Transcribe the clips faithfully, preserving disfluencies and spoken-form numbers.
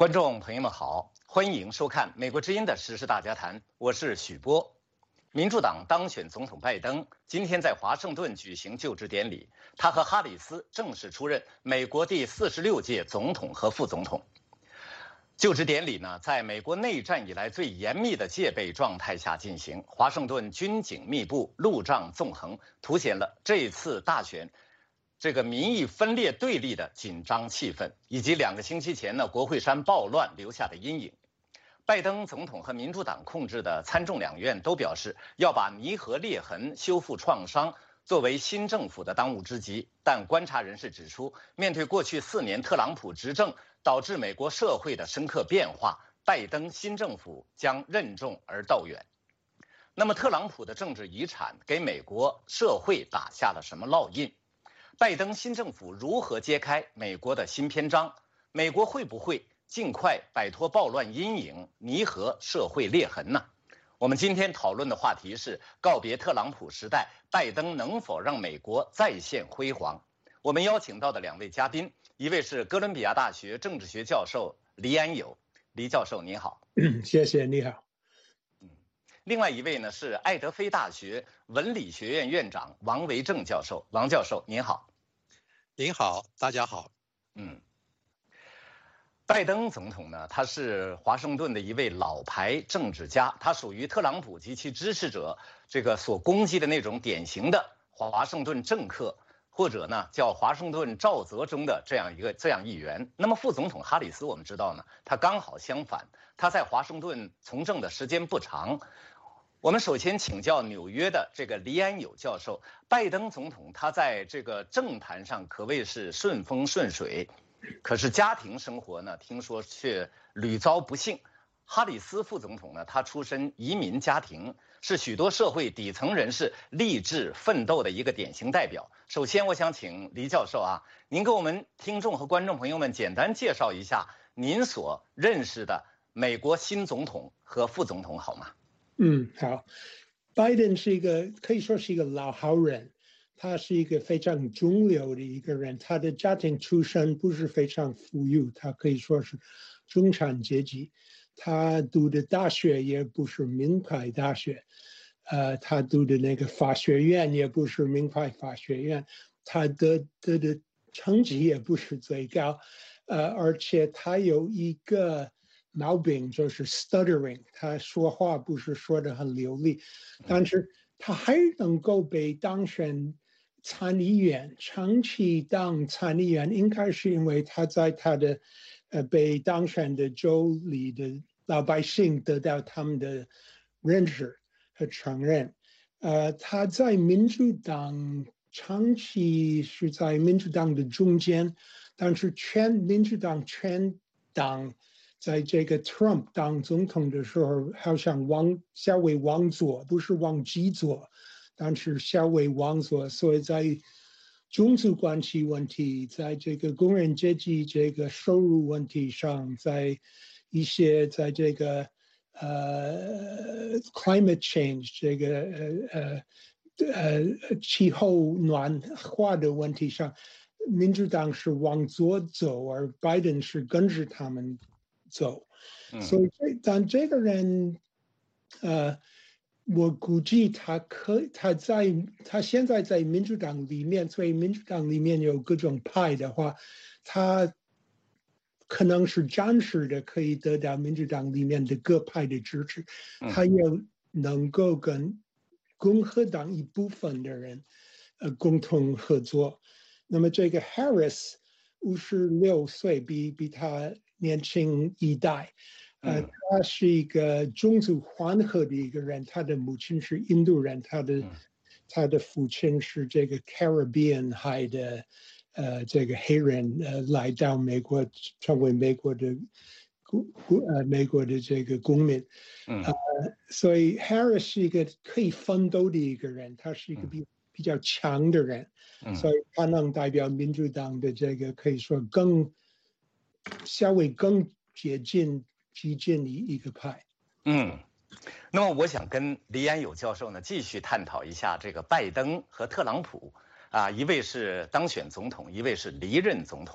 观众朋友们好，欢迎收看美国之音的时事大家谈，我是许波。民主党当选总统拜登今天在华盛顿举行就职典礼，他和哈里斯正式出任美国第四十六届总统和副总统。就职典礼呢，在美国内战以来最严密的戒备状态下进行，华盛顿军警密布，路障纵横，凸显了这次大选这个民意分裂对立的紧张气氛，以及两个星期前呢国会山暴乱留下的阴影。拜登总统和民主党控制的参众两院都表示要把弥合裂痕、修复创伤作为新政府的当务之急，但观察人士指出，面对过去四年特朗普执政导致美国社会的深刻变化，拜登新政府将任重而道远。那么，特朗普的政治遗产给美国社会打下了什么烙印？拜登新政府如何揭开美国的新篇章？美国会不会尽快摆脱暴乱阴影，弥合社会裂痕呢？我们今天讨论的话题是告别特朗普时代，拜登能否让美国再现辉煌？我们邀请到的两位嘉宾，一位是哥伦比亚大学政治学教授黎安友，黎教授您好。 嗯，谢谢，你好。 另外一位呢是爱德菲大学文理学院院长王维正教授，王教授您好。 您好，大家好。 嗯，拜登总统呢，他是华盛顿的一位老牌政治家，他属于特朗普及其支持者这个所攻击的那种典型的华盛顿政客，或者呢叫华盛顿沼泽中的这样一个这样一员。那么副总统哈里斯，我们知道呢，他刚好相反，他在华盛顿从政的时间不长。我们首先请教纽约的这个黎安友教授，拜登总统他在这个政坛上可谓是顺风顺水，可是家庭生活呢，听说却屡遭不幸。哈里斯副总统呢，他出身移民家庭，是许多社会底层人士励志奋斗的一个典型代表。首先，我想请黎教授啊，您给我们听众和观众朋友们简单介绍一下您所认识的美国新总统和副总统好吗？ 嗯，好。拜登是一个可以说是一个老好人，他是一个非常中流的一个人，他的家庭出身不是非常富裕，他可以说是中产阶级。他读的大学也不是名牌大学，呃，他读的那个法学院也不是名牌法学院，他得得的成绩也不是最高，呃，而且他有一个毛病，就是 stuttering， 他说话不是说得很流利，但是他还能够被当选参议员，长期当参议员，应该是因为他在他的呃被当选的州里的老百姓得到他们的认识和承认。呃，他在民主党长期是在民主党的中间，但是全民主党全党在这个 Trump 当总统的时候，好像往稍微往左，不是往极左，但是稍微往左，所以在种族关系问题，在这个工人阶级这个收入问题上，在一些在这个呃 climate change 这个呃呃呃气候暖化的问题上，民主党是往左走，而拜登是跟着他们走。所以但这个人呃我估计他可他在他现在在民主党里面，所以民主党里面有各种派的话，他可能是暂时的可以得到民主党里面的各派的支持，他也能够跟共和党一部分的人呃共同合作。那么这个 Harris 五十六岁，比比他年轻一代，呃，他是一个种族混合的一个人，他的母亲是印度人，他的他的父亲是这个 Caribbean 海的呃这个黑人，呃来到美国成为美国的公呃美国的这个公民，呃，所以 Harris 是一个可以奋斗的一个人，他是一个比比较强的人，所以他能代表民主党的这个可以说更稍微更接近激进的一个派。 嗯，那么我想跟黎安友教授呢继续探讨一下这个拜登和特朗普啊，一位是当选总统，一位是离任总统。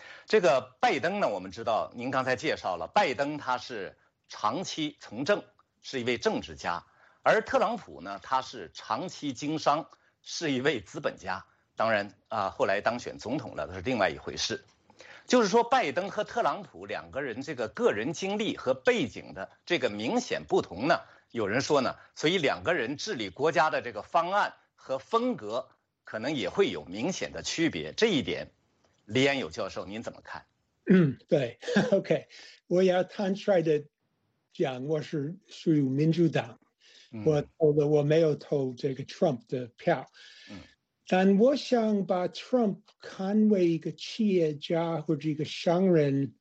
这个拜登呢，我们知道，您刚才介绍了，拜登他是长期从政，是一位政治家，而特朗普呢，他是长期经商，是一位资本家。当然啊，后来当选总统了，那是另外一回事。就是说，拜登和特朗普两个人这个个人经历和背景的这个明显不同呢，有人说呢，所以两个人治理国家的这个方案和风格可能也会有明显的区别。这一点，李安友教授您怎么看？ 嗯，对 ，OK， 我要坦率的讲，我是属于民主党，嗯、我投的我没有投这个 Trump 的票，嗯。但我想把 Trump 看为一个企业家或者一个商人，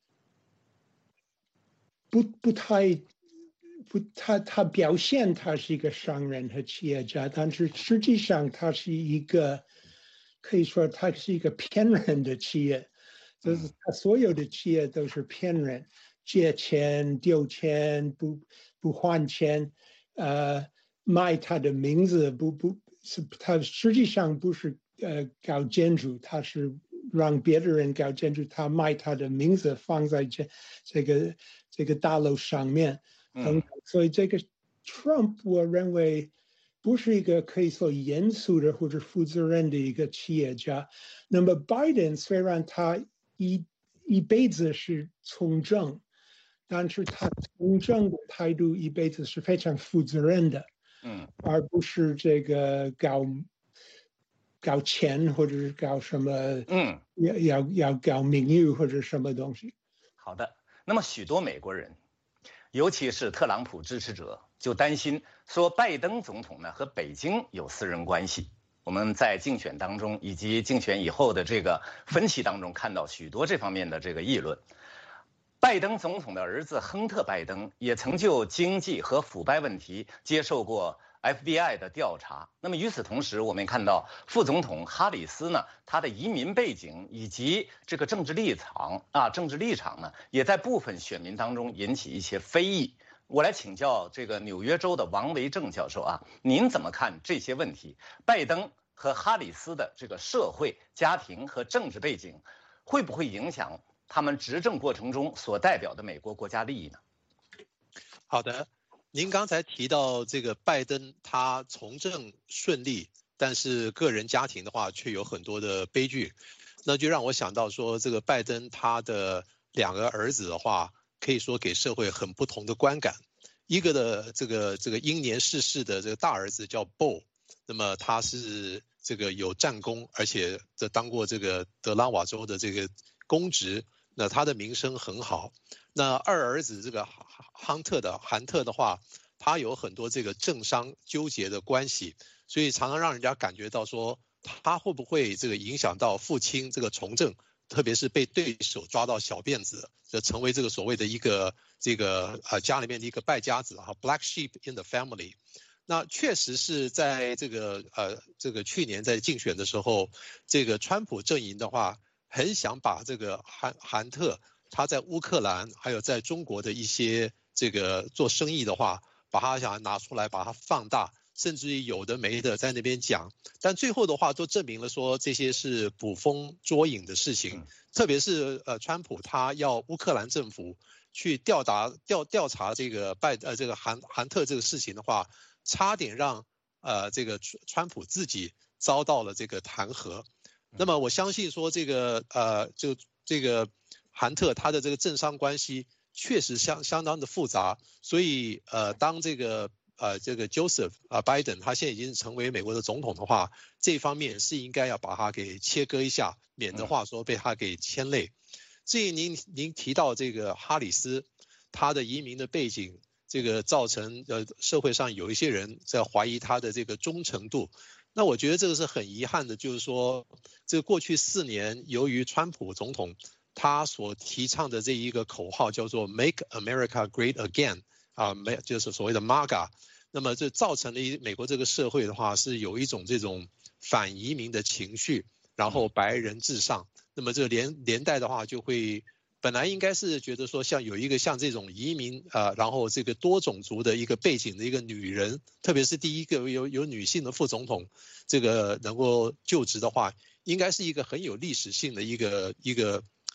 不不太不他他表现他是一个商人和企业家，但是实际上他是一个可以说他是一个骗人的企业，就是他所有的企业都是骗人，借钱丢钱不不还钱，呃，卖他的名字不不。是他实际上不是呃搞建筑，他是让别的人搞建筑，他卖他的名字放在这这个这个大楼上面，嗯，所以这个 Trump 我认为不是一个可以说严肃的或者负责任的一个企业家。那么 Biden 虽然他一一辈子是从政，但是他从政的态度一辈子是非常负责任的。嗯，而不是这个搞搞钱或者是搞什么，嗯，要要要搞名誉或者什么东西。 好的，那么许多美国人，尤其是特朗普支持者，就担心说拜登总统呢和北京有私人关系。我们在竞选当中以及竞选以后的这个分析当中看到许多这方面的这个议论。拜登总统的儿子亨特·拜登也曾就经济和腐败问题接受过 F B I 的调查。那么与此同时，我们看到副总统哈里斯呢，他的移民背景以及这个政治立场啊，政治立场呢，也在部分选民当中引起一些非议。我来请教这个纽约州的王维正教授啊，您怎么看这些问题？拜登和哈里斯的这个社会、家庭和政治背景，会不会影响他们执政过程中所代表的美国国家利益呢？ 好的，您刚才提到这个拜登他从政顺利，但是个人家庭的话却有很多的悲剧，那就让我想到说，这个拜登他的两个儿子的话，可以说给社会很不同的观感。一个的这个这个英年逝世的这个大儿子叫 Bo， 那么他是这个有战功，而且这当过这个德拉瓦州的这个公职。那他的名声很好。那二儿子这个亨特的韩特的话，他有很多这个政商纠结的关系，所以常常让人家感觉到说，他会不会这个影响到父亲这个从政，特别是被对手抓到小辫子，就成为这个所谓的一个这个呃家里面的一个败家子哈 ，black sheep in the family。那确实是在这个呃这个去年在竞选的时候，这个川普阵营的话，很想把这个韩韩特他在乌克兰还有在中国的一些这个做生意的话，把他想拿出来把它放大，甚至于有的没的在那边讲，但最后的话都证明了说这些是捕风捉影的事情，特别是呃川普他要乌克兰政府去调查调调查这个拜呃这个韩韩特这个事情的话，差点让呃这个川普自己遭到了这个弹劾。那么我相信说这个呃就这个韩特他的这个政商关系确实相相当的复杂，所以呃当这个呃这个 Joseph 啊、呃、Biden 他现在已经成为美国的总统的话，这方面是应该要把它给切割一下，免得话说被他给牵累。至于您您提到这个哈里斯，他的移民的背景，这个造成呃社会上有一些人在怀疑他的这个忠诚度。那我觉得这个是很遗憾的，就是说，这个过去四年，由于川普总统他所提倡的这一个口号叫做 “Make America Great Again” 啊，没就是所谓的 M A G A， 那么这造成了美国这个社会的话是有一种这种反移民的情绪，然后白人至上，那么这个连连带的话就会。本来应该是觉得说，像有一个像这种移民啊、呃，然后这个多种族的一个背景的一个女人，特别是第一个有有女性的副总统，这个能够就职的话，应该是一个很有历史性的一个一个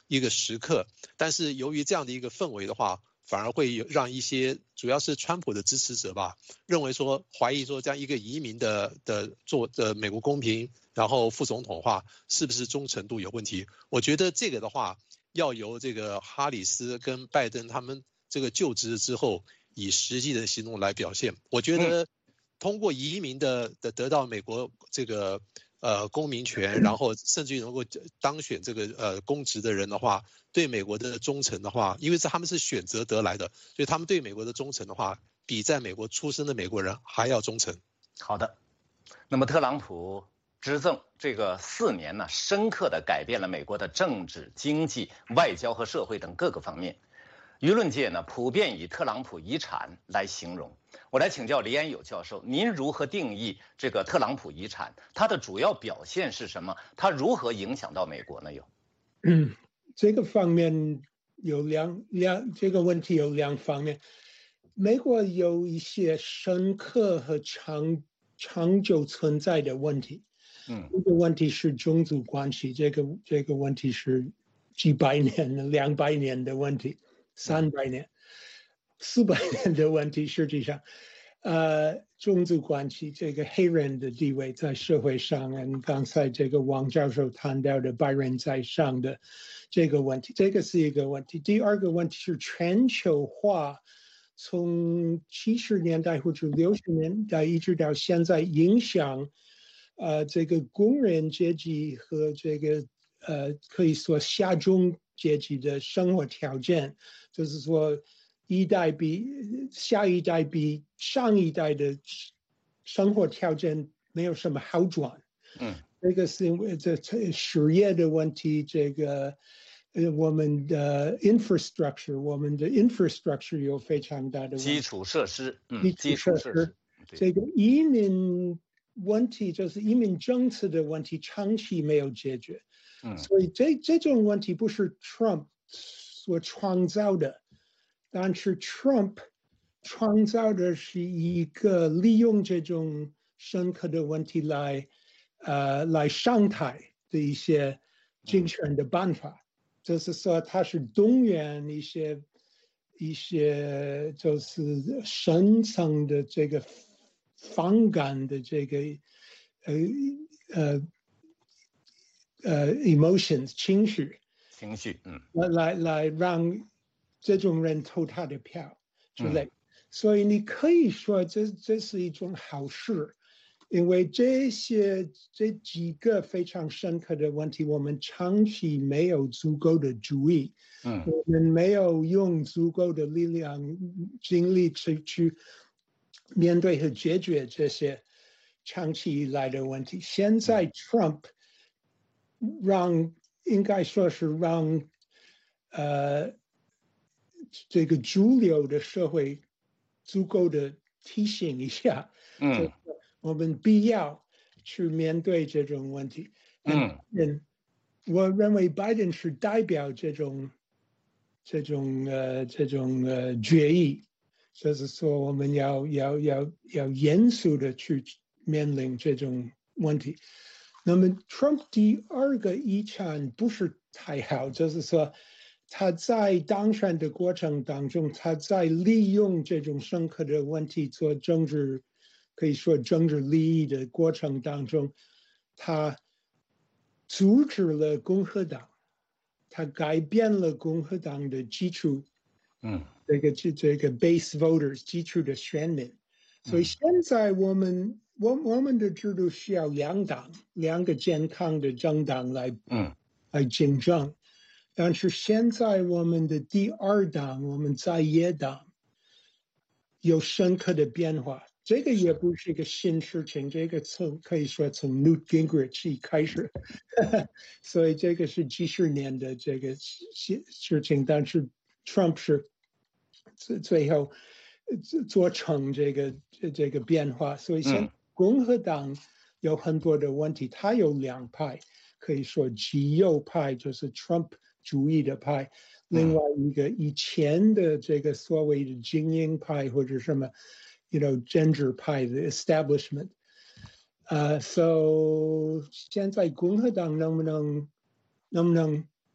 一个时刻，但是由于这样的一个氛围的话，反而会让一些主要是川普的支持者吧，认为说怀疑说这样一个移民的的做的美国公民，然后副总统化是不是忠诚度有问题？我觉得这个的话，要由这个哈里斯跟拜登他们这个就职之后，以实际的行动来表现。我觉得通过移民的的得到美国这个呃公民权，然后甚至于能够当选这个呃公职的人的话，对美国的忠诚的话，因为是他们是选择得来的，所以他们对美国的忠诚的话，比在美国出生的美国人还要忠诚。 好的，那么特朗普执政这个四年呢，深刻地改变了美国的政治、经济、外交和社会等各个方面。舆论界呢，普遍以特朗普遗产来形容。我来请教李安友教授，您如何定义这个特朗普遗产？它的主要表现是什么？它如何影响到美国呢？有， 嗯，这个方面有两两这个问题有两方面。美国有一些深刻和长长久存在的问题。 嗯， 这个问题是种族关系，这个这个问题是几百年、两百年的问题。三百年、四百年的问题，实际上，呃，种族关系，这个黑人的地位在社会上，跟刚才这个王教授谈到的白人在上的这个问题，这个是一个问题。第二个问题是全球化，从七十年代或者六十年代一直到现在，影响呃这个工人阶级和这个呃可以说下中阶级的生活条件。就是说，一代比下一代比上一代的生活条件没有什么好转。 嗯， 这个是因为这失业的问题，这个呃我们的 infrastructure， 我们的 infrastructure 有非常大的问题， 基础设施，嗯， 基础设施，这个移民问题就是移民政策的问题，长期没有解决。嗯，所以这这种问题不是 Trump所创造的，但是 Trump 创造的是一个利用这种深刻的问题来，呃，来上台的一些竞选的办法，就是说他是动员一些一些就是深层的这个反感的这个呃呃呃 emotions 情绪。 情绪，嗯， 来来来让这种人投他的票之类，嗯、所以你可以说这这是一种好事，因为这些这几个非常深刻的问题，我们长期没有足够的注意，嗯，我们没有用足够的力量精力去去面对和解决这些长期以来的问题。现在 Trump 让应该说是让呃这个主流的社会足够的提醒一下，嗯，我们必要去面对这种问题。嗯，嗯，我认为拜登是代表这种这种呃这种呃决议，就是说我们要要要要严肃的去面临这种问题。那么 Trump 第二个遗产不是太好，就是说他在当选的过程当中，他在利用这种深刻的问题做政治，可以说政治利益的过程当中，他阻止了共和党，他改变了共和党的基础，嗯，这个这个 base voters 基础的选民，所以现在我们。我我们的制度需要两党，两个健康的政党来，嗯，来竞争。但是现在我们的第二党，我们在野党有深刻的变化。这个也不是一个新事情，这个从可以说从 Newt Gingrich 开始，所以这个是几十年的这个事事情。但是 Trump 是最最后做成这个这个变化，所以现在。共和党有很多的问题，它有两派，可以说极右派就是 Trump 主义的派，另外一个以前的这个所谓的精英派或者什么 ，you know 政治派的 establishment， 呃、uh, ，so 现在共和党能不能能不能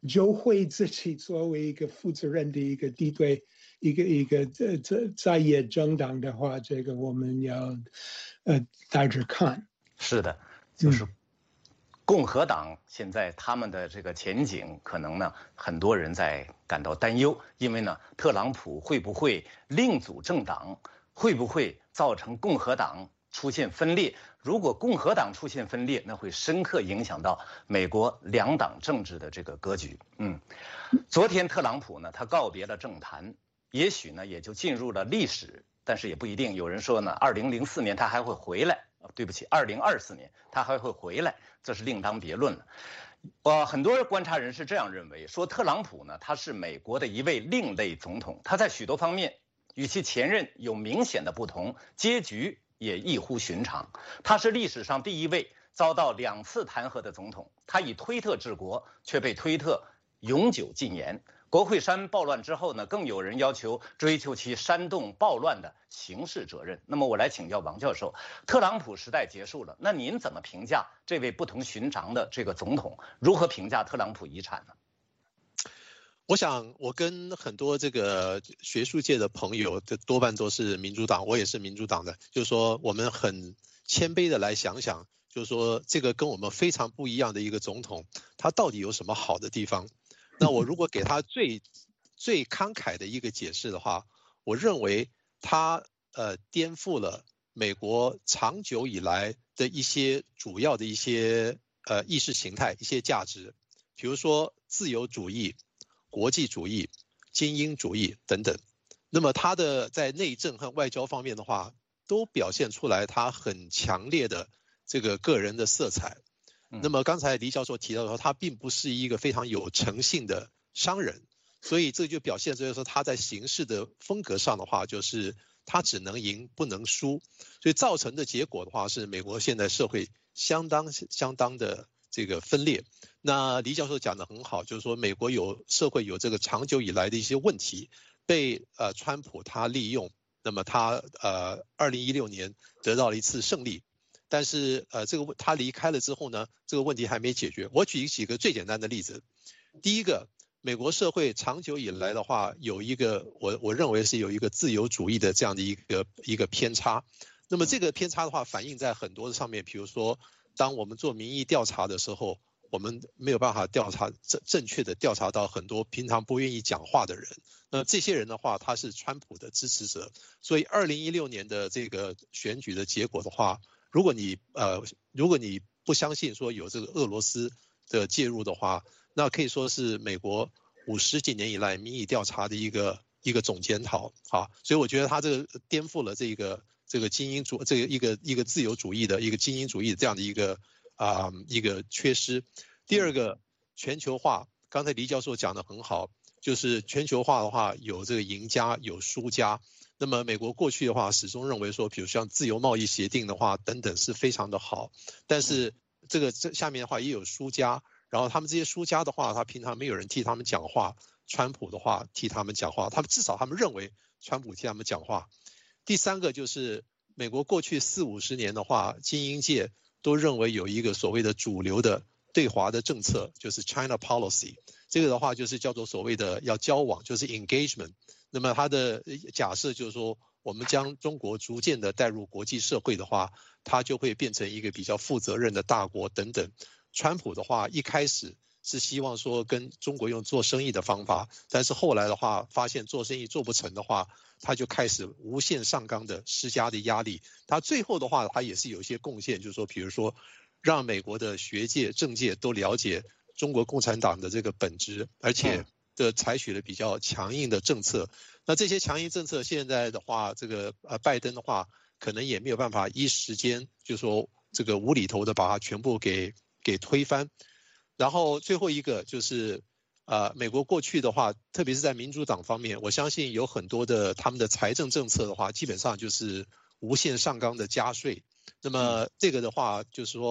就会自己作为一个负责任的一个敌对，一个一个在在在野政党的话，这个我们要呃带着看。 是的，就是共和党现在他们的这个前景，可能呢很多人在感到担忧，因为呢特朗普会不会另组政党，会不会造成共和党出现分裂？如果共和党出现分裂，那会深刻影响到美国两党政治的这个格局。嗯，昨天特朗普呢，他告别了政坛，也许呢也就进入了历史，但是也不一定。有人说呢，二零零四年他还会回来，对不起，二零二四年他还会回来，这是另当别论了。呃，很多观察人士这样认为，说特朗普呢，他是美国的一位另类总统，他在许多方面与其前任有明显的不同，结局也异乎寻常。他是历史上第一位遭到两次弹劾的总统，他以推特治国，却被推特永久禁言。国会山暴乱之后呢，更有人要求追究其煽动暴乱的刑事责任。那么我来请教王教授，特朗普时代结束了，那您怎么评价这位不同寻常的这个总统？如何评价特朗普遗产呢？ 我想，我跟很多这个学术界的朋友，这多半都是民主党，我也是民主党的。就是说，我们很谦卑的来想想，就是说，这个跟我们非常不一样的一个总统，他到底有什么好的地方？那我如果给他最最慷慨的一个解释的话，我认为他呃颠覆了美国长久以来的一些主要的一些呃意识形态、一些价值，比如说自由主义、国际主义、精英主义等等。那么他的在内政和外交方面的话，都表现出来他很强烈的这个个人的色彩。那么刚才黎教授提到说，他并不是一个非常有诚信的商人，所以这就表现出来说他在行事的风格上的话，就是他只能赢不能输，所以造成的结果的话是美国现在社会相当相当的这个分裂。那黎教授讲得很好，就是说美国有社会有这个长久以来的一些问题被呃川普他利用，那么他呃二零一六年得到了一次胜利。但是，呃，这个他离开了之后呢，这个问题还没解决。我举几个最简单的例子。第一个，美国社会长久以来的话，有一个我我认为是有一个自由主义的这样的一个一个偏差。那么这个偏差的话，反映在很多的上面，比如说，当我们做民意调查的时候，我们没有办法调查正正确的调查到很多平常不愿意讲话的人。那这些人的话，他是川普的支持者，所以二零一六年的这个选举的结果的话，如果你呃，如果你不相信说有这个俄罗斯的介入的话，那可以说是美国五十几年以来民意调查的一个一个总检讨啊。所以我觉得他这个颠覆了这个这个精英主这个一个一个自由主义的一个精英主义这样的一个啊、呃、一个缺失。第二个，全球化，刚才黎教授讲得很好，就是全球化的话有这个赢家有输家。那么美国过去的话始终认为说，比如像自由贸易协定的话等等是非常的好，但是这个这下面的话也有输家，然后他们这些输家的话，他平常没有人替他们讲话，川普的话替他们讲话，他们至少他们认为川普替他们讲话。第三个就是美国过去四五十年的话，精英界都认为有一个所谓的主流的对华的政策，就是 China Policy， 这个的话就是叫做所谓的要交往，就是 engagement。那么他的假设就是说，我们将中国逐渐的带入国际社会的话，它就会变成一个比较负责任的大国等等。川普的话一开始是希望说跟中国用做生意的方法，但是后来的话发现做生意做不成的话，他就开始无限上纲的施加的压力。他最后的话他也是有一些贡献，就是说比如说让美国的学界政界都了解中国共产党的这个本质，而且的采取了比较强硬的政策。那这些强硬政策现在的话，这个呃拜登的话可能也没有办法一时间就说这个无厘头的把它全部给给推翻。然后最后一个就是呃美国过去的话，特别是在民主党方面，我相信有很多的他们的财政政策的话，基本上就是无限上纲的加税。那么这个的话就是说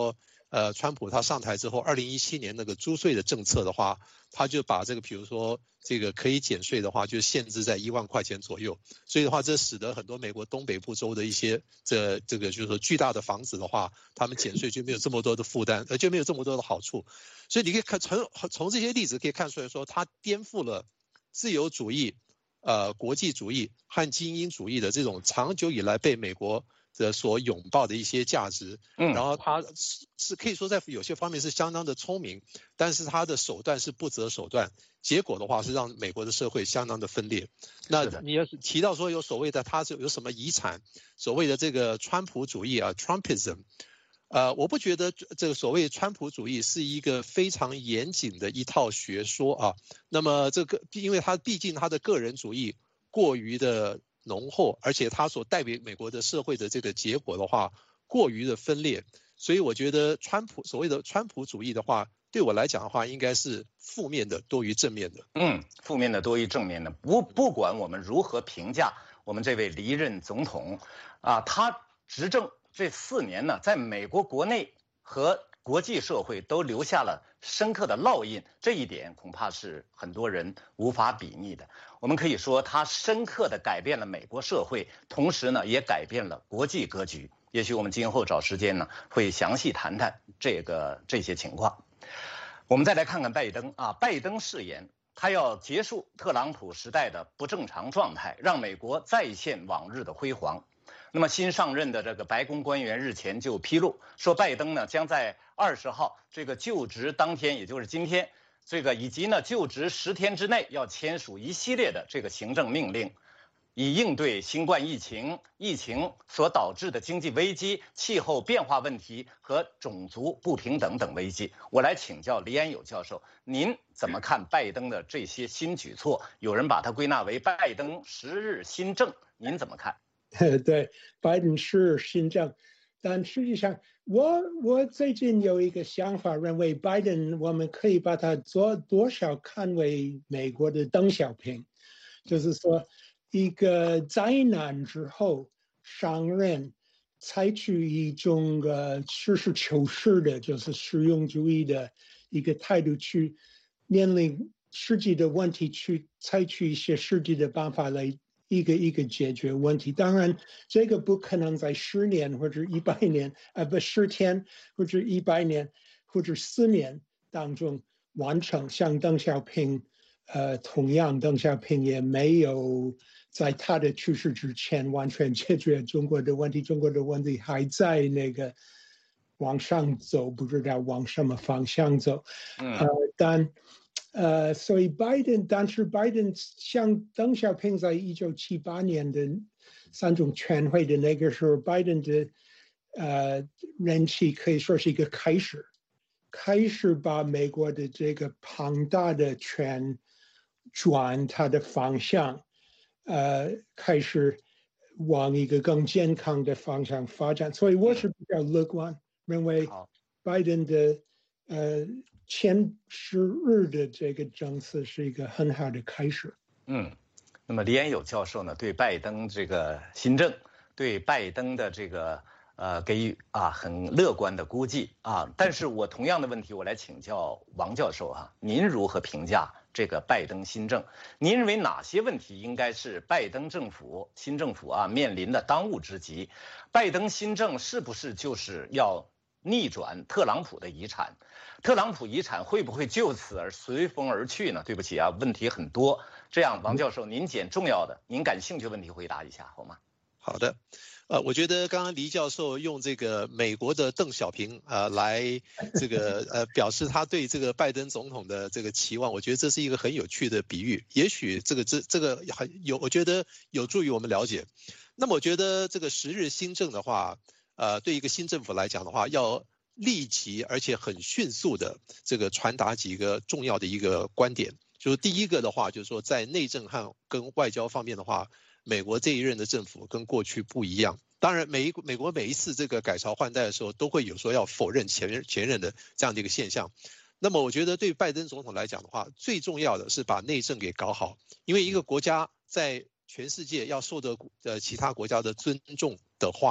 呃，川普他上台之后，二零一七年那个租税的政策的话，他就把这个比如说这个可以减税的话，就限制在一万块钱左右。所以的话，这使得很多美国东北部州的一些这这个就是说巨大的房子的话，他们减税就没有这么多的负担，呃，就没有这么多的好处。所以你可以看从从这些例子可以看出来说，他颠覆了自由主义、呃国际主义和精英主义的这种长久以来被美国的所拥抱的一些价值。 嗯， 然后他是是可以说在有些方面是相当的聪明，但是他的手段是不择手段，结果的话是让美国的社会相当的分裂。那你要是提到说有所谓的他是有什么遗产，所谓的这个川普主义啊 ，Trumpism。呃，我不觉得这个所谓川普主义是一个非常严谨的一套学说啊。那么这个，因为他毕竟他的个人主义过于的浓厚，而且他所代表美国的社会的这个结果的话过于的分裂，所以我觉得川普所谓的川普主义的话，对我来讲的话，应该是负面的多于正面的。 嗯，负面的多于正面的。不不管我们如何评价我们这位离任总统，啊，他执政这四年呢，在美国国内和国际社会都留下了深刻的烙印，这一点恐怕是很多人无法比拟的。我们可以说，他深刻地改变了美国社会，同时呢，也改变了国际格局。也许我们今后找时间呢，会详细谈谈这个这些情况。我们再来看看拜登啊，拜登誓言他要结束特朗普时代的不正常状态，让美国再现往日的辉煌。那么新上任的这个白宫官员日前就披露说，拜登呢将在二十号这个就职当天，也就是今天，这个以及呢就职十天之内要签署一系列的这个行政命令，以应对新冠疫情、疫情所导致的经济危机、气候变化问题和种族不平等等危机。我来请教李安友教授，您怎么看拜登的这些新举措？有人把它归纳为拜登十日新政，您怎么看？ 对，拜登是新政，但实际上我我最近有一个想法，认为拜登我们可以把它做多少看为美国的邓小平，就是说一个灾难之后上任，采取一种呃实事求是的，就是实用主义的一个态度去面临实际的问题，去采取一些实际的办法来一个一个解决问题。当然，这个不可能在十年或者一百年，啊不十天或者一百年或者四年当中完成。像邓小平，呃，同样邓小平也没有在他的去世之前完全解决中国的问题，中国的问题还在那个往上走，不知道往什么方向走。呃，但呃，所以拜登，但是拜登像邓小平在一九七八年的三中全会的那个时候，拜登的呃人气可以说是一个开始，开始把美国的这个庞大的权转它的方向，呃，开始往一个更健康的方向发展。所以我是比较乐观，认为拜登的呃。前十日的这个政策是一个很好的开始。 嗯，那么李安友教授呢，对拜登这个新政，对拜登的这个呃给予啊很乐观的估计啊。但是我同样的问题，我来请教王教授哈、啊，您如何评价这个拜登新政？您认为哪些问题应该是拜登政府新政府啊面临的当务之急？拜登新政是不是就是要逆转特朗普的遗产？特朗普遗产会不会就此而随风而去呢？对不起啊，问题很多。这样，王教授，您捡重要的、您感兴趣的问题回答一下好吗？ 好的，呃，我觉得刚刚黎教授用这个美国的邓小平呃来这个呃表示他对这个拜登总统的这个期望，我觉得这是一个很有趣的比喻。也许这个这这个很有，我觉得有助于我们了解。那么我觉得这个十日新政的话，呃，对一个新政府来讲的话，要立即而且很迅速的这个传达几个重要的一个观点，就是第一个的话，就是说在内政和跟外交方面的话，美国这一任的政府跟过去不一样。当然，每一美国每一次这个改朝换代的时候，都会有说要否认前任前任的这样的一个现象。那么，我觉得对拜登总统来讲的话，最重要的是把内政给搞好，因为一个国家在全世界要受到呃其他国家的尊重的话，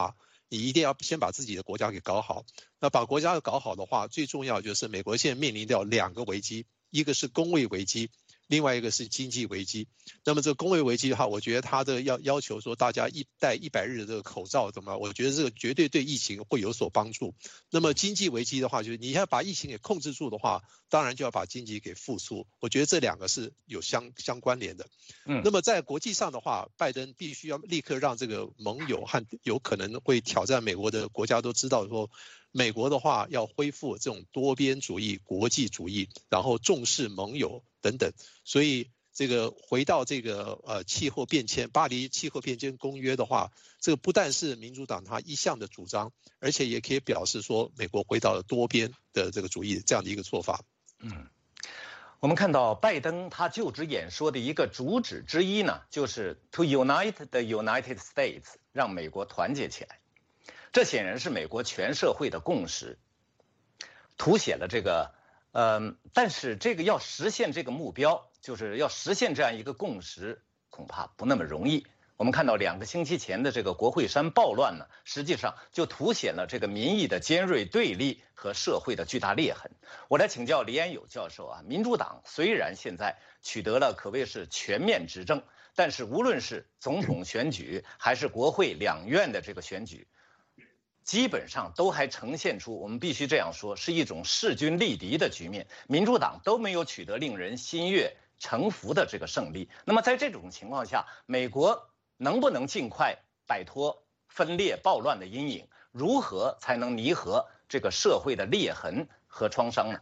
你一定要先把自己的国家给搞好。那把国家搞好的话，最重要就是美国现在面临到两个危机，一个是公卫危机，另外一个是经济危机。那么这个公卫危机的话，我觉得他的要要求说大家一戴一百日的这个口罩怎么，我觉得这个绝对对疫情会有所帮助。那么经济危机的话，就是你要把疫情给控制住的话，当然就要把经济给复苏。我觉得这两个是有相相关联的。嗯，那么在国际上的话，拜登必须要立刻让这个盟友和有可能会挑战美国的国家都知道说，美国的话要恢复这种多边主义、国际主义，然后重视盟友等等。所以这个回到这个呃气候变迁，巴黎气候变迁公约的话，这个不但是民主党他一向的主张，而且也可以表示说美国回到了多边的这个主义这样的一个做法。 嗯，我们看到拜登他就职演说的一个主旨之一呢，就是 to unite the United States， 让美国团结起来。这显然是美国全社会的共识，凸显了这个呃，但是这个要实现这个目标，就是要实现这样一个共识，恐怕不那么容易。我们看到两个星期前的这个国会山暴乱呢，实际上就凸显了这个民意的尖锐对立和社会的巨大裂痕。我来请教李安友教授啊，民主党虽然现在取得了可谓是全面执政，但是无论是总统选举还是国会两院的这个选举，基本上都还呈现出，我们必须这样说，是一种势均力敌的局面。民主党都没有取得令人心悦诚服的这个胜利。那么在这种情况下，美国能不能尽快摆脱分裂暴乱的阴影？如何才能弥合这个社会的裂痕和创伤呢？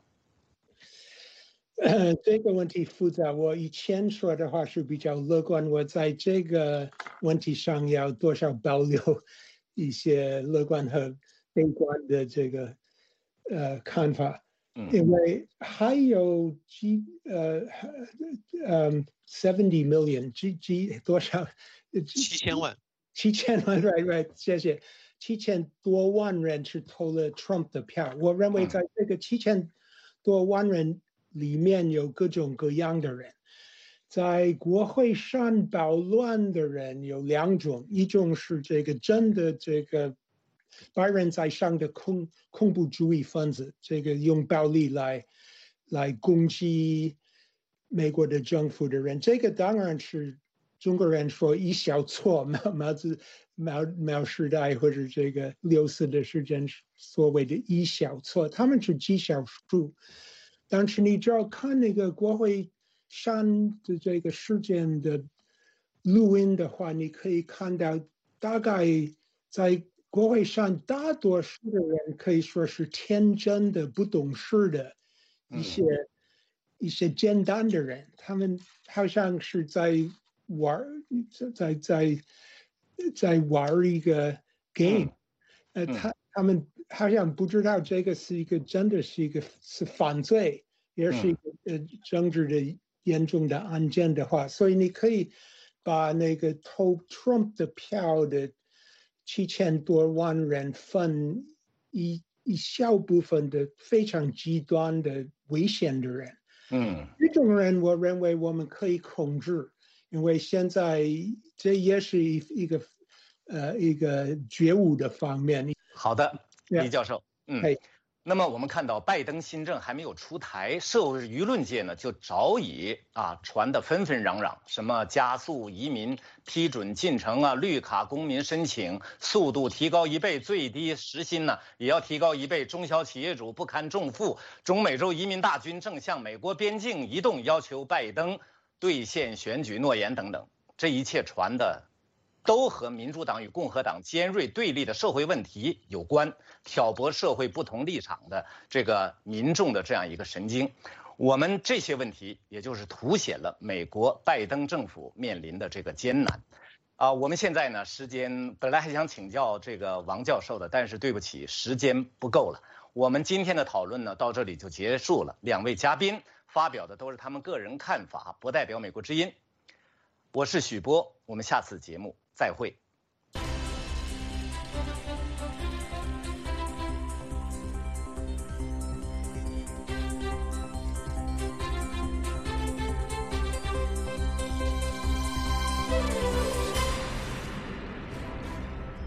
呃，这个问题复杂。我以前说的话是比较乐观，我在这个问题上要多少保留一些乐观和悲观的这个呃看法，因为还有几呃呃 seventy million 几几多少七千万七千万 right right 谢谢七千多万人是投了 Trump 的票。我认为在这个七千多万人里面有各种各样的人。在国会山暴乱的人有两种，一种是这个真的这个白人在上的恐恐怖主义分子，这个用暴力来来攻击美国的政府的人，这个当然是中国人说一小撮，毛毛子毛毛时代或者这个六四的时间所谓的一小撮，他们是极少数。但是你只要看那个国会山的这个事件的录音的话，你可以看到大概在国会山大多数的人可以说是天真的不懂事的一些、嗯、一些简单的人，他们好像是在玩在在在玩一个 game、嗯、呃他他们好像不知道这个是一个真的是一个是犯罪，也是一个、呃、政治的严重的案件的话，所以你可以把那个投 Trump 的票的七千多万人分一一小部分的非常极端的危险的人。嗯，这种人我认为我们可以控制，因为现在这也是一一个呃一个觉悟的方面。 好的，李教授，嗯。Hey.那么我们看到拜登新政还没有出台，社会舆论界呢就早已啊传得纷纷攘攘，什么加速移民批准进程啊，绿卡公民申请速度提高一倍，最低时薪呢也要提高一倍，中小企业主不堪重负，中美洲移民大军正向美国边境移动，要求拜登兑现选举诺言等等，这一切传的都和民主党与共和党尖锐对立的社会问题有关，挑拨社会不同立场的这个民众的这样一个神经。我们这些问题也就是凸显了美国拜登政府面临的这个艰难。啊，我们现在呢时间本来还想请教这个王教授的，但是对不起，时间不够了。我们今天的讨论呢到这里就结束了。两位嘉宾发表的都是他们个人看法，不代表美国之音。我是许波，我们下次节目再会。